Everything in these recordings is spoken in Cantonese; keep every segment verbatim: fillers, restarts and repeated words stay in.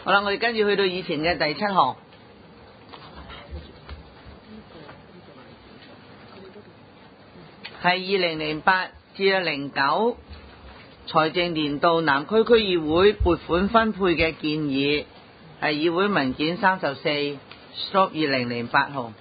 好啦，我哋跟住去到以前嘅第七項，係二零零八至零九財政年度南區區議會撥款分配嘅建議，係議會文件三十四 ，stop 二零零八號。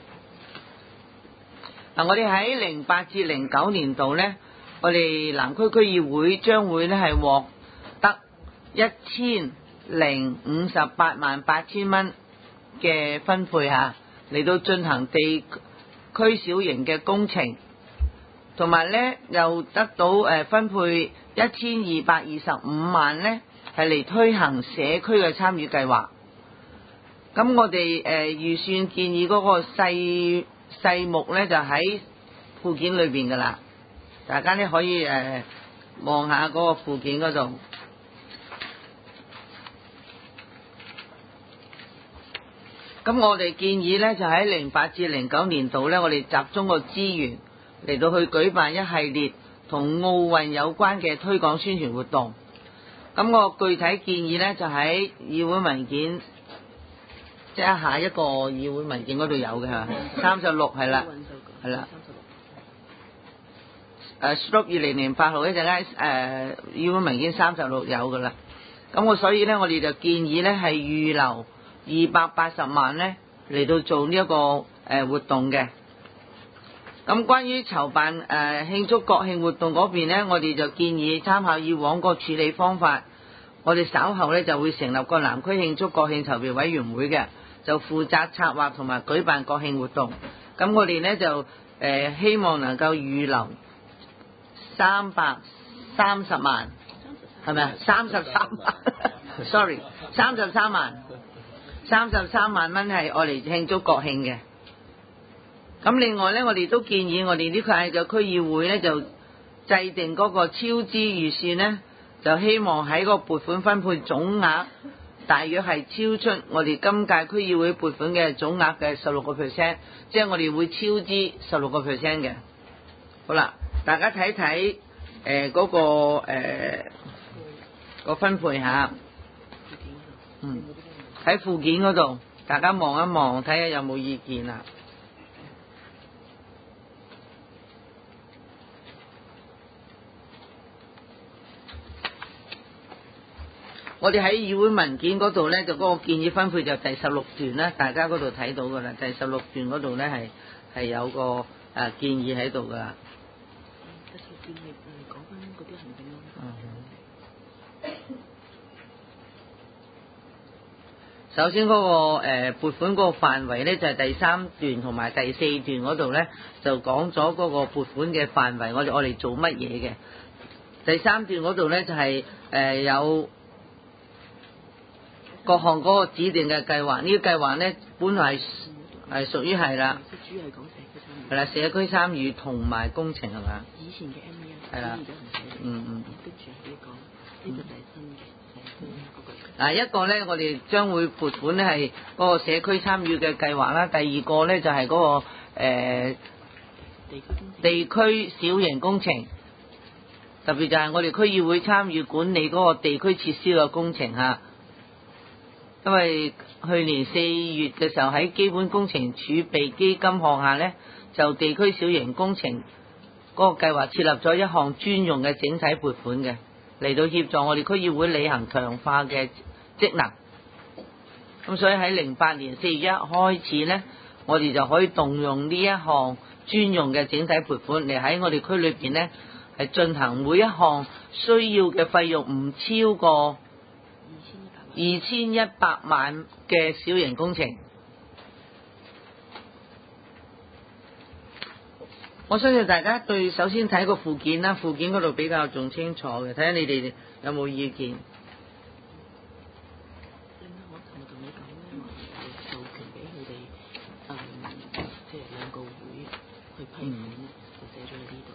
嗱，我哋喺零八至零九年度呢，我哋南區區議會將會呢係獲得一千零五十八萬八千蚊嘅分配嚇，嚟到進行地區小型嘅工程，同埋呢又得到誒分配一千二百二十五萬呢係嚟推行社區嘅參與計劃。咁我哋誒預算建議嗰個細細目呢就喺附件裏邊噶啦，大家呢可以誒望下嗰個附件嗰度。咁我哋建議呢，就喺零八至零九年度呢，我哋集中個資源嚟到去舉辦一系列同奧運有關嘅推廣宣傳活動。咁個具體建議呢，就喺議會文件，即係下一個議會文件嗰度有嘅嚇，三十六係啦，係啦。誒 stop 二零零八號一陣間誒議會文件三十六有㗎啦。咁我所以呢，我哋就建議呢係預留二百八十萬呢嚟到做呢一個誒活動嘅。咁關於籌辦誒慶祝國慶活動嗰邊呢，我哋就建議參考以往個處理方法，我哋稍後呢就會成立個南區慶祝國慶籌備委員會嘅，就負責策劃同埋舉辦國慶活動。咁我哋呢就誒希望能夠預留三百三十萬，係咪啊？三十三萬，sorry， 三十三萬。三十三萬蚊係我嚟慶祝國慶嘅。咁另外呢，我哋都建議我哋呢塊嘅區議會呢，就制定嗰個超支預算呢，就希望喺個撥款分配總額大約係超出我哋今屆區議會撥款嘅總額嘅十六個 percent， 即係我哋會超支十六個 percent 嘅。好啦，大家睇睇誒嗰個誒、呃嗰個分配下，嗯。喺附件嗰度，大家望一望，睇下有冇意見啊？我哋喺議會文件嗰度呢，就嗰個建議分配就第十六段啦，大家嗰度睇到噶啦。第十六段嗰度呢，係係有個誒、呃、建議喺度噶。首先嗰、那個誒、呃、撥款嗰個範圍呢，就係、是、第三段同埋第四段嗰度呢，就講咗嗰個撥款嘅範圍，我哋我哋做乜嘢嘅？第三段嗰度呢，就係、是、誒、呃、有各項嗰個指定嘅計劃，呢、這個計劃呢，本來係係屬於係啦，係啦社區參與同埋工程係嘛？以前嘅 M A 係啦，嗯嗯。跟住呢個呢個就係新嘅。嗱，一個呢，我哋將會撥款呢係嗰個社區參與嘅計劃啦。第二個呢，就係、是、嗰、那個、呃、地區小型工程，特別就係我哋區議會參與管理嗰個地區設施嘅工程嚇。因為去年四月嘅時候喺基本工程儲備基金項下呢，就地區小型工程嗰個計劃設立咗一項專用嘅整體撥款嘅，嚟到協助我哋區議會履行強化嘅職能。咁所以喺零八年四月一開始呢，我哋就可以動用呢一項專用嘅整體撥款嚟喺我哋區裏邊呢，係進行每一項需要嘅費用唔超過二千一百萬嘅小型工程。我相信大家對首先睇個附件啦，附件嗰度比較仲清楚嘅，睇下你哋有冇意見。 我尋日同你講咧，話授權俾佢哋，誒，即係兩個會去批款咧，就寫咗喺呢度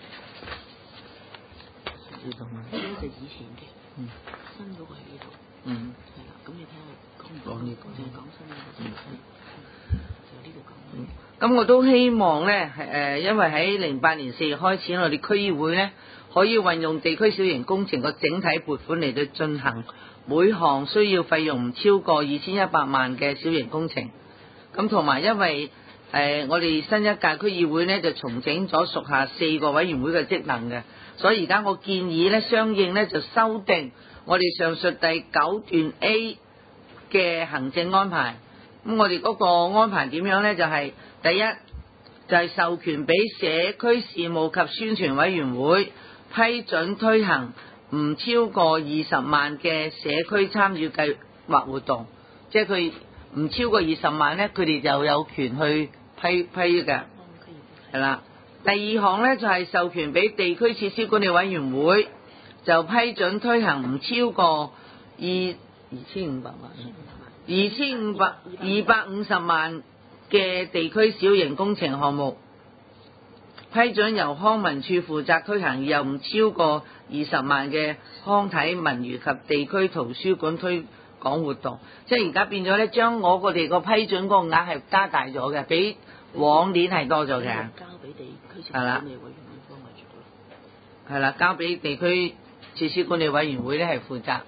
嘅。呢度嘛？呢就以前嘅，嗯，新嗰個喺呢度，嗯，係啦。咁你睇下講唔講呢個？淨係講新嗰個，嗯，就呢度講。嗯。咁我都希望呢，誒，因為喺零八年四月開始，我哋區議會呢可以運用地區小型工程個整體撥款嚟到進行每項需要費用唔超過二千一百萬嘅小型工程。咁同埋因為誒、呃、我哋新一屆區議會呢，就重整咗屬下四個委員會嘅職能嘅，所以而家我建議呢，相應呢就修訂我哋上述第九段 A 嘅行政安排。咁我哋嗰個安排點樣呢？就係、是、第一就係、是、授權俾社區事務及宣傳委員會批准推行唔超過二十萬嘅社區參與計劃活動，即係佢唔超過二十萬呢，佢哋就有權去批批嘅，係啦。第二項呢，就係、是、授權俾地區設施管理委員會就批准推行唔超過二二千五百萬，二千五百二百五十萬嘅地區小型工程項目，批准由康文署負責推行又唔超過二十萬嘅康體文娛及地區圖書館推廣活動。即係而家變咗咧，將我個哋個批准嗰個額係加大咗嘅，比往年係多咗嘅。 交俾地區設施管理委員會幫我做咯。 係啦，交俾地區設施管理委員會咧係負責。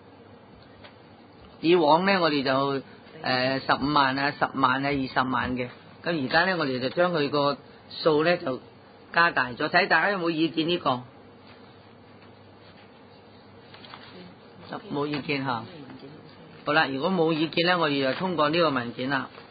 以往咧我哋就誒十五萬啊、十萬啊、二十萬嘅，咁而家咧我哋就將佢個數咧就加大咗，睇大家有冇意見呢、這個？冇意見嚇。好啦，如果冇意見咧，我哋就通過呢個文件啦。